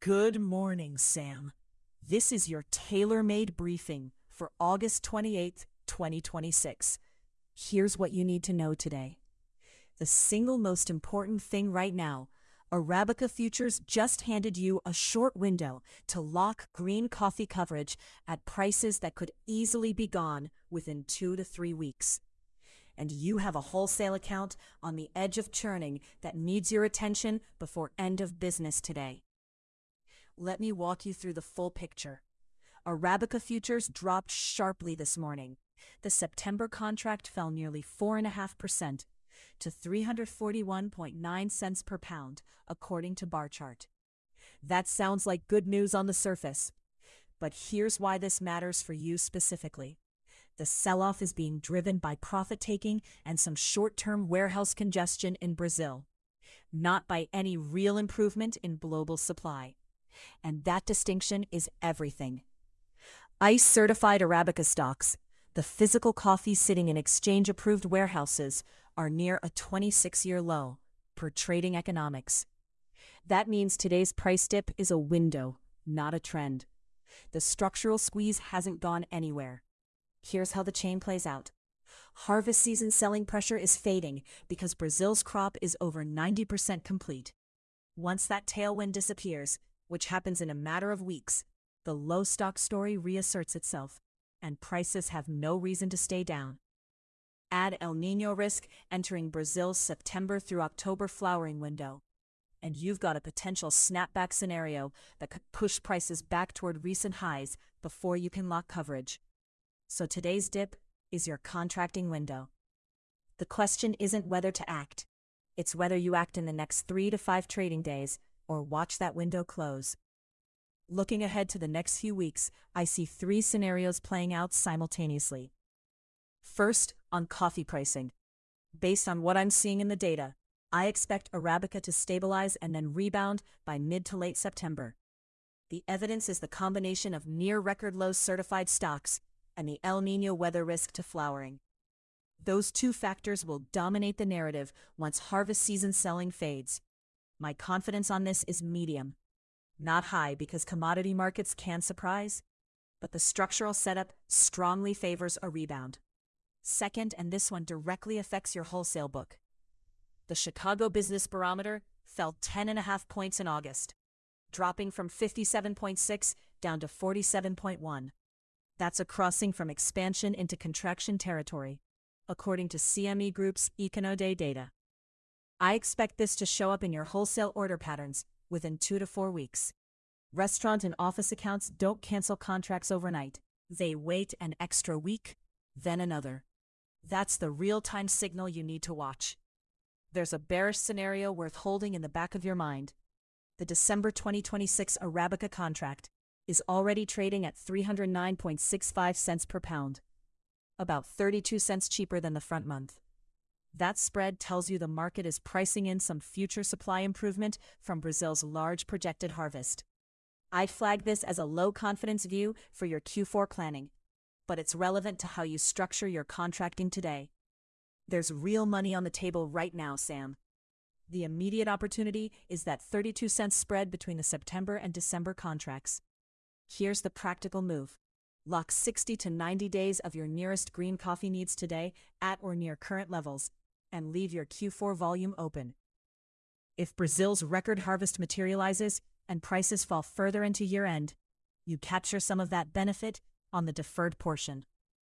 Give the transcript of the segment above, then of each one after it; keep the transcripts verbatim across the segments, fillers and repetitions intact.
Good morning, Sam. This is your tailor-made briefing for August twenty-eighth, twenty twenty-six. Here's what you need to know today. The single most important thing right now, Arabica Futures just handed you a short window to lock green coffee coverage at prices that could easily be gone within two to three weeks. And you have a wholesale account on the edge of churning that needs your attention before end of business today. Let me walk you through the full picture. Arabica Futures dropped sharply this morning. The September contract fell nearly four point five percent to three hundred forty-one point nine cents per pound, according to Barchart. That sounds like good news on the surface. But here's why this matters for you specifically. The sell-off is being driven by profit-taking and some short-term warehouse congestion in Brazil, not by any real improvement in global supply. And that distinction is everything. I C E-certified Arabica stocks, the physical coffee sitting in exchange-approved warehouses, are near a twenty-six-year low, per Trading Economics. That means today's price dip is a window, not a trend. The structural squeeze hasn't gone anywhere. Here's how the chain plays out. Harvest season selling pressure is fading because Brazil's crop is over ninety percent complete. Once that tailwind disappears, which happens in a matter of weeks, the low stock story reasserts itself, and prices have no reason to stay down. Add El Niño risk entering Brazil's September through October flowering window, and you've got a potential snapback scenario that could push prices back toward recent highs before you can lock coverage. So today's dip is your contracting window. The question isn't whether to act. It's whether you act in the next three to five trading days or watch that window close. Looking ahead to the next few weeks, I see three scenarios playing out simultaneously. First, on coffee pricing. Based on what I'm seeing in the data, I expect Arabica to stabilize and then rebound by mid to late September. The evidence is the combination of near record lows certified stocks and the El Niño weather risk to flowering. Those two factors will dominate the narrative once harvest season selling fades. My confidence on this is medium. Not high because commodity markets can surprise, but the structural setup strongly favors a rebound. Second, and this one directly affects your wholesale book. The Chicago Business Barometer fell ten and a half points in August, dropping from fifty-seven point six down to forty-seven point one. That's a crossing from expansion into contraction territory, according to C M E Group's EconoDay data. I expect this to show up in your wholesale order patterns within two to four weeks. Restaurant and office accounts don't cancel contracts overnight. They wait an extra week, then another. That's the real-time signal you need to watch. There's a bearish scenario worth holding in the back of your mind. The December twenty twenty-six Arabica contract is already trading at three hundred nine point six five cents per pound, about thirty-two cents cheaper than the front month. That spread tells you the market is pricing in some future supply improvement from Brazil's large projected harvest. I flag this as a low-confidence view for your Q four planning, but it's relevant to how you structure your contracting today. There's real money on the table right now, Sam. The immediate opportunity is that thirty-two cents spread between the September and December contracts. Here's the practical move. Lock sixty to ninety days of your nearest green coffee needs today at or near current levels, and leave your Q four volume open. If Brazil's record harvest materializes and prices fall further into year-end, you capture some of that benefit on the deferred portion.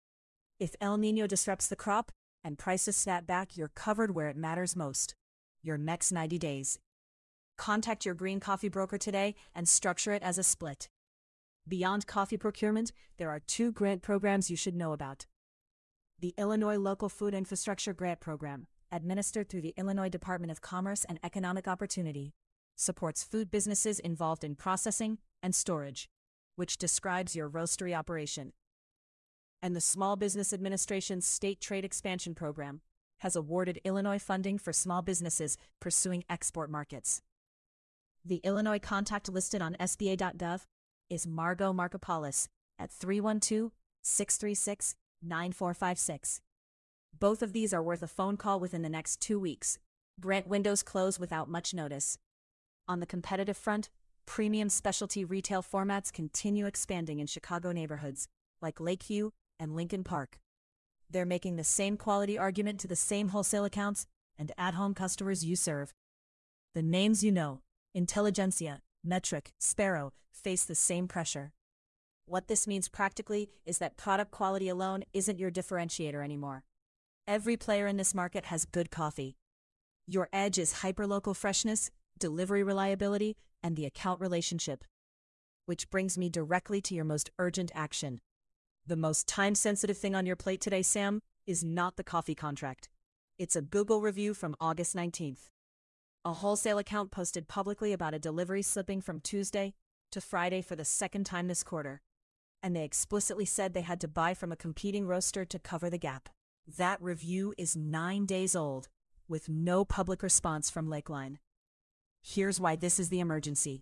If El Niño disrupts the crop and prices snap back, you're covered where it matters most, your next ninety days. Contact your green coffee broker today and structure it as a split. Beyond coffee procurement, there are two grant programs you should know about. The Illinois Local Food Infrastructure Grant Program, administered through the Illinois Department of Commerce and Economic Opportunity, supports food businesses involved in processing and storage, which describes your roastery operation. And the Small Business Administration's State Trade Expansion Program has awarded Illinois funding for small businesses pursuing export markets. The Illinois contact listed on S B A dot gov is Margot Markopoulos at three one two, six three six, nine four five six. Both of these are worth a phone call within the next two weeks. Grant windows close without much notice. On the competitive front, Premium specialty retail formats continue expanding in Chicago neighborhoods like Lakeview and Lincoln Park. They're making the same quality argument to the same wholesale accounts and at-home customers you serve. The names you know, Intelligentsia, Metric, Sparrow, face the same pressure. What this means practically is that product quality alone isn't your differentiator anymore. Every player in this market has good coffee. Your edge is hyperlocal freshness, delivery reliability, and the account relationship. Which brings me directly to your most urgent action. The most time-sensitive thing on your plate today, Sam, is not the coffee contract. It's a Google review from August nineteenth. A wholesale account posted publicly about a delivery slipping from Tuesday to Friday for the second time this quarter. And they explicitly said they had to buy from a competing roaster to cover the gap. That review is nine days old, with no public response from Lakeline. Here's why this is the emergency.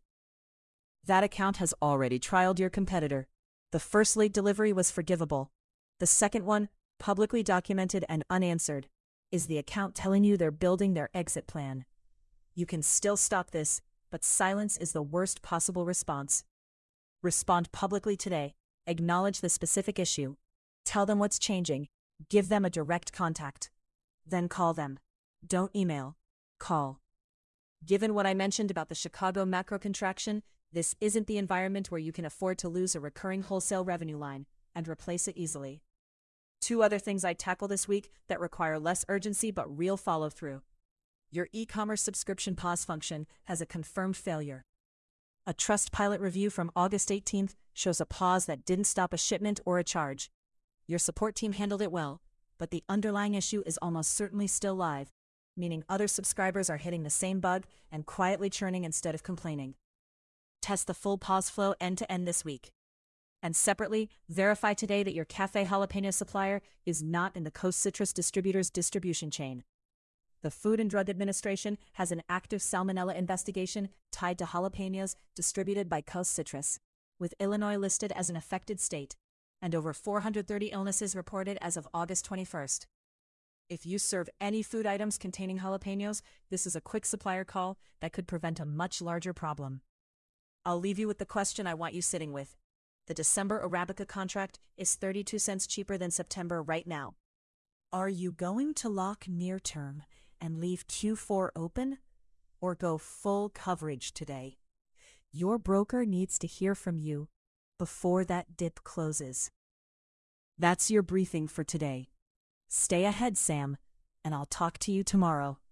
That account has already trialed your competitor. The first late delivery was forgivable. The second one, publicly documented and unanswered, is the account telling you they're building their exit plan. You can still stop this, but silence is the worst possible response. Respond publicly today. Acknowledge the specific issue. Tell them what's changing. Give them a direct contact. Then call them. Don't email. Call. Given what I mentioned about the Chicago macro contraction, this isn't the environment where you can afford to lose a recurring wholesale revenue line and replace it easily. Two other things I'd tackle this week that require less urgency but real follow-through. Your e-commerce subscription pause function has a confirmed failure. A Trustpilot review from August eighteenth shows a pause that didn't stop a shipment or a charge. Your support team handled it well, but the underlying issue is almost certainly still live, meaning other subscribers are hitting the same bug and quietly churning instead of complaining. Test the full pause flow end-to-end this week. And separately, verify today that your Café Jalapeno supplier is not in the Coast Citrus Distributors distribution chain. The Food and Drug Administration has an active salmonella investigation tied to jalapenos distributed by Coast Citrus, with Illinois listed as an affected state, and over four hundred thirty illnesses reported as of August twenty-first. If you serve any food items containing jalapenos, this is a quick supplier call that could prevent a much larger problem. I'll leave you with the question I want you sitting with. The December Arabica contract is thirty-two cents cheaper than September right now. Are you going to lock near term and leave Q four open, or go full coverage today? Your broker needs to hear from you before that dip closes. That's your briefing for today. Stay ahead, Sam, and I'll talk to you tomorrow.